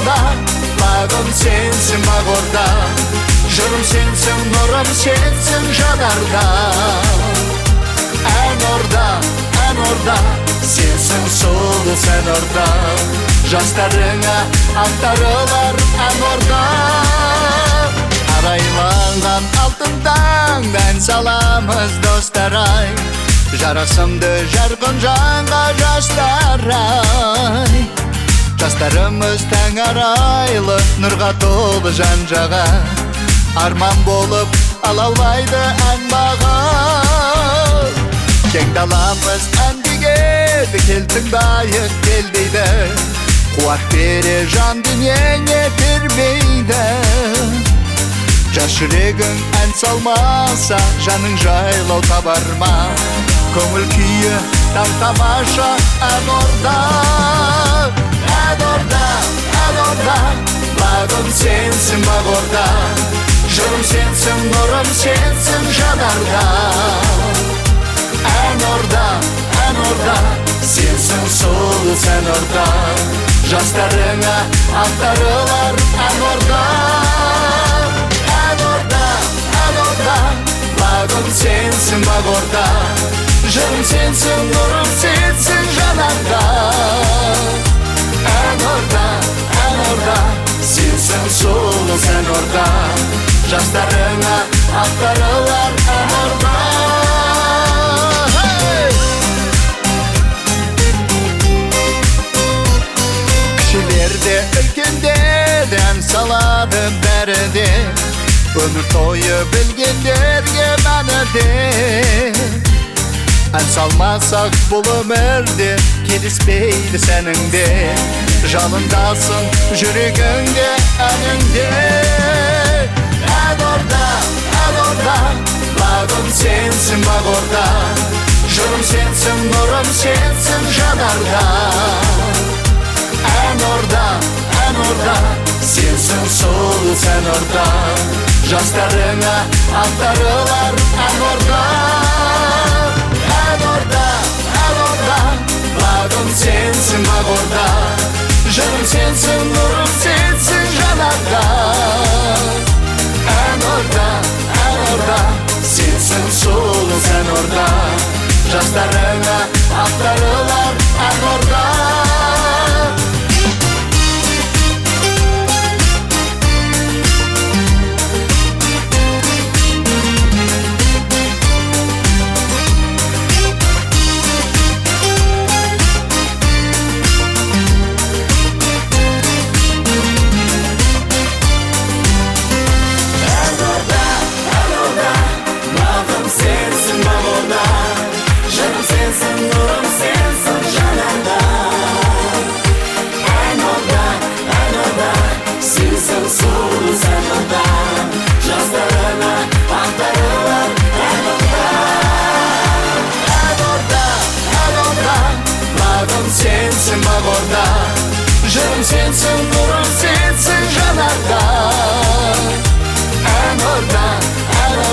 orada, lağım sensin bak orada. Jırım sensin, nurım sensin janarda. En orada, sensin sulu sen orada. Жастарыңа ақтарылар ән орда. Арайланған алтындан ән саламыз достар-ай. Жарасымды жарқын жанға жастар-ай. Жастарымыз таң арайлы, нұрға толы жан-жаға. Арман болып алаулайды ән баға. Кең даламыз ән дегеді, кел тыңдайық кел дейді. Қуат бере жан дүниеңе бермейді. Жас жүрегің ән салмаса, жаның жайлау табар ма? Көңіл күйі таң тамаша ән орда. Ән орда, лағым сенсің бақ орда. Жырым сенсің, нұрым сенсің жанарда. Ән орда, сенсің сұлу сән орда. Жастарыңа ақтарылар ән орда. Ән орда, лағым сенсің бақ орда. Жырым сенсің, нұрым сенсің жанарда. Ән орда, сенсің сұлу сән орда. Жастарыңа ақтарылар ән орда. Үлкенде ән салады бәрі де. Өмір тойы білгендерге мәні де. Ән салмасақ бұл өмірде келіспейді сәніңде. Жалындасың жүрегіңде әніңде. Ән орда, лағым сенсің бақ орда. Жырым сенсің, нұрым сенсің жанарда. Ән орда, сенсің сұлу сән орда. Жастарыңа ақтарылар ән орда. Ән орда, лағым сенсің бақ орда. Жырым сенсің, нұрым сенсің жанарда. Ән орда, сенсің сұлу сән орда. Жастарыңа ақтарылар ән орда. Sensin bak orada. Jırım sensin, nurım sensin janarda. Ән орда,